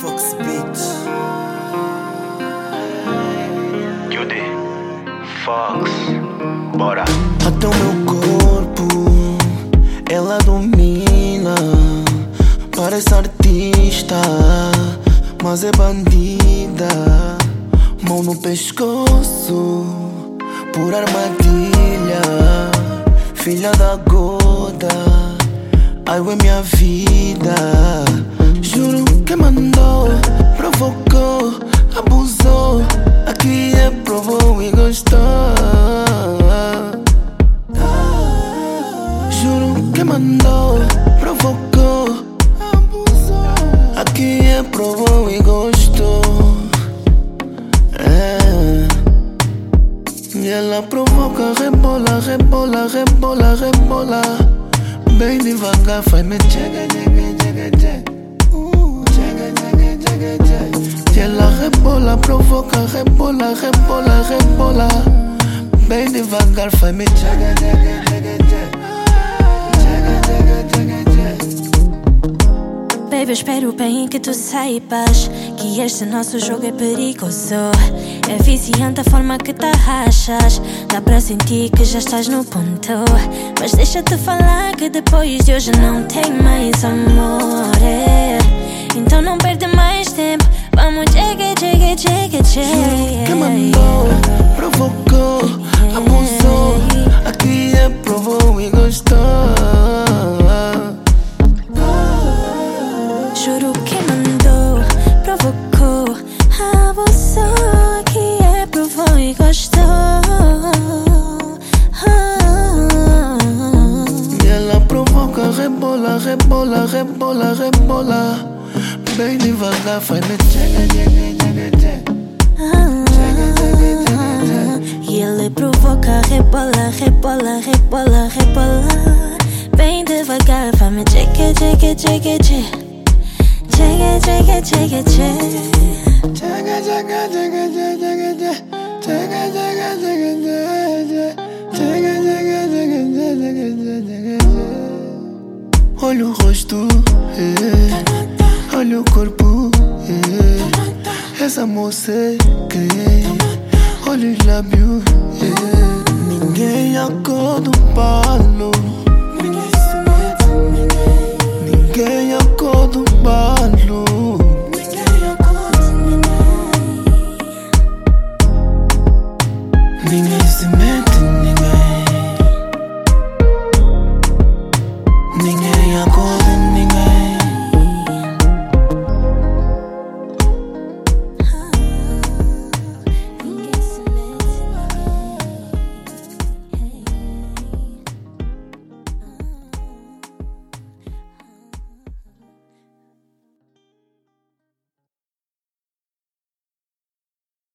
Fox Beats. Judy, Fox, bora. Até o meu corpo ela domina. Parece artista, mas é bandida. Mão no pescoço, por armadilha. Filha da goda, água é minha vida. Juro que mandou, provocou, abusou. Aqui é provou e gostou. Juro que mandou, provocou, abusou. Aqui é provou e gostou. E ela provoca, rebola, rebola, rebola, rebola. Bem devagar, faz-me chega, chega, chega, chega. Chega, chega, chega, chega. E ela rebola, provoca, rebola, rebola, rebola. Bem devagar, faz-me chega, chega, chega, chega. Chega, chega, chega, chega. Baby, eu espero bem que tu saibas que este nosso jogo é perigoso. É viciante a forma que te arrachas. Dá pra sentir que já estás no ponto. Mas deixa-te falar que depois de hoje não tem mais amor. Então não perde mais tempo. Vamos chega, chega, chega, chega. Que mandou, provocou, abusou. Aqui é provou e gostou. Juro que mandou, provocou, abusou. Aqui é provou e gostou. E ela provoca, rebola, rebola, rebola, rebola. Bem devagar, faz-me chega, chega, chega, chega. E ele provoca, rebola, rebola, rebola, rebola. Bem devagar, vai-me chega, chega, chega, chega. Chega, chega, chega, chega. Chega, chega, chega, chega, chega. Chega, chega, chega, chega. Chega, chega, chega, chega, chega, chega. Olha o rosto, olha o corpo, essa moça é quem? Olha os lábios, ninguém acorda o palo. Ninguém acorda o palo.